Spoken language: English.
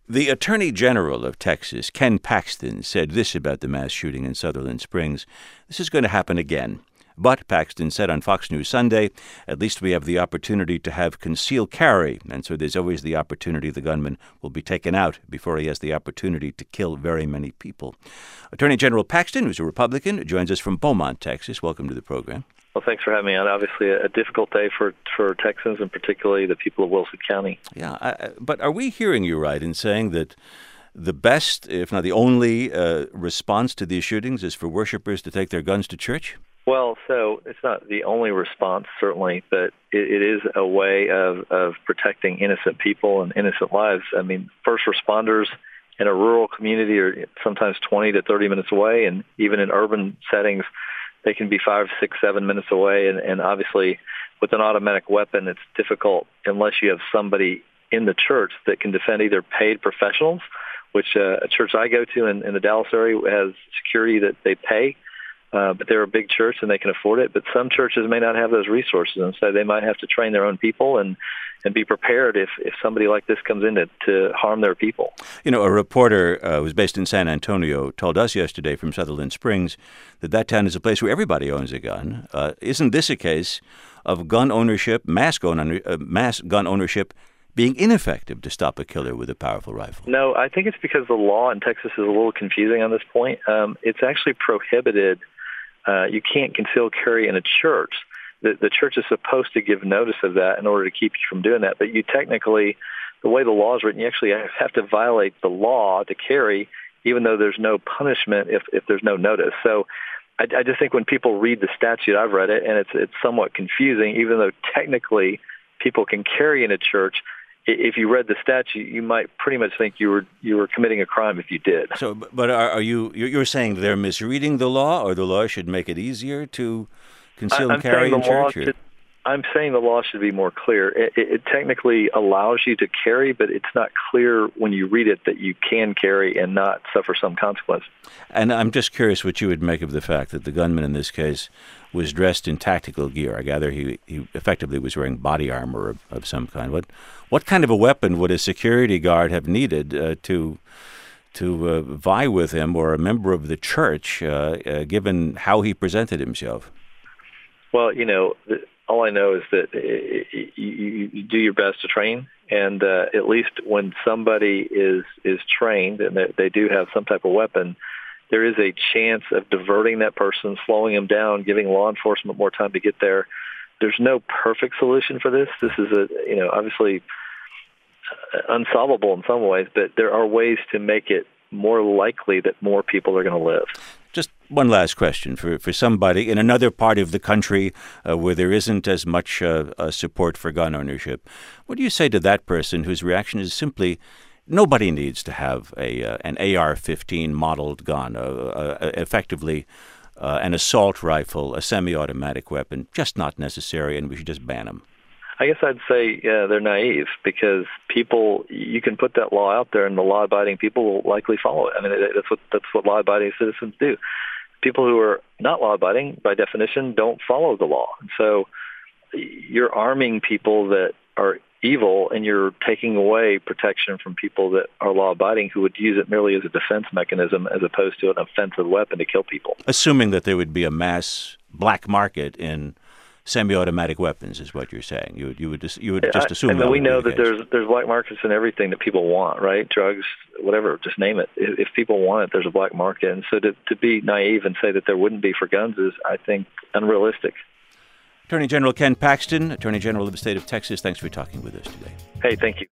The Attorney General of Texas, Ken Paxton, said this about the mass shooting in Sutherland Springs. This is going to happen again. But, Paxton said on Fox News Sunday, at least we have the opportunity to have concealed carry, and so there's always the opportunity the gunman will be taken out before he has the opportunity to kill very many people. Attorney General Paxton, who's a Republican, joins us from Beaumont, Texas. Welcome to the program. Well, thanks for having me on. Obviously, a difficult day for Texans and particularly the people of Wilson County. Yeah, but are we hearing you right in saying that the best, if not the only, response to these shootings is for worshipers to take their guns to church? Well, so it's not the only response, certainly, but it is a way of protecting innocent people and innocent lives. I mean, first responders in a rural community are sometimes 20 to 30 minutes away, and even in urban settings, they can be 5, 6, 7 minutes away. And obviously, with an automatic weapon, it's difficult unless you have somebody in the church that can defend, either paid professionals, which a church I go to in the Dallas area has security that they pay, but they're a big church and they can afford it. But some churches may not have those resources, and so they might have to train their own people and be prepared if somebody like this comes in to harm their people. You know, a reporter who's based in San Antonio told us yesterday from Sutherland Springs that town is a place where everybody owns a gun. Isn't this a case of gun ownership, mass gun ownership, being ineffective to stop a killer with a powerful rifle? No, I think it's because the law in Texas is a little confusing on this point. It's actually prohibited. You can't conceal carry in a church. The church is supposed to give notice of that in order to keep you from doing that. But you technically, the way the law is written, you actually have to violate the law to carry, even though there's no punishment if there's no notice. So I just think when people read the statute, I've read it, and it's somewhat confusing, even though technically people can carry in a church. If you read the statute, you might pretty much think you were committing a crime if you did. So, but you're saying they're misreading the law, or the law should make it easier to conceal and carry in church? I'm saying the law should be more clear. It technically allows you to carry, but it's not clear when you read it that you can carry and not suffer some consequence. And I'm just curious what you would make of the fact that the gunman in this case was dressed in tactical gear. I gather he effectively was wearing body armor of some kind. What kind of a weapon would a security guard have needed to vie with him, or a member of the church, given how he presented himself? Well, all I know is that you do your best to train, and at least when somebody is trained and they do have some type of weapon, there is a chance of diverting that person, slowing them down, giving law enforcement more time to get there. There's no perfect solution for this. This is obviously unsolvable in some ways, but there are ways to make it more likely that more people are going to live. Just one last question for somebody in another part of the country where there isn't as much support for gun ownership. What do you say to that person whose reaction is simply, nobody needs to have an AR-15 modeled gun, effectively an assault rifle, a semi-automatic weapon, just not necessary, and we should just ban them? I guess I'd say they're naive, because you can put that law out there and the law-abiding people will likely follow it. I mean, that's what law-abiding citizens do. People who are not law-abiding, by definition, don't follow the law. So you're arming people that are evil, and you're taking away protection from people that are law-abiding, who would use it merely as a defense mechanism as opposed to an offensive weapon to kill people. Assuming that there would be a mass black market in semi-automatic weapons, is what you're saying. You would just assume. And we know that there's black markets in everything that people want, right? Drugs, whatever, just name it. If people want it, there's a black market. And so to be naive and say that there wouldn't be for guns is, I think, unrealistic. Attorney General Ken Paxton, Attorney General of the state of Texas, thanks for talking with us today. Hey, thank you.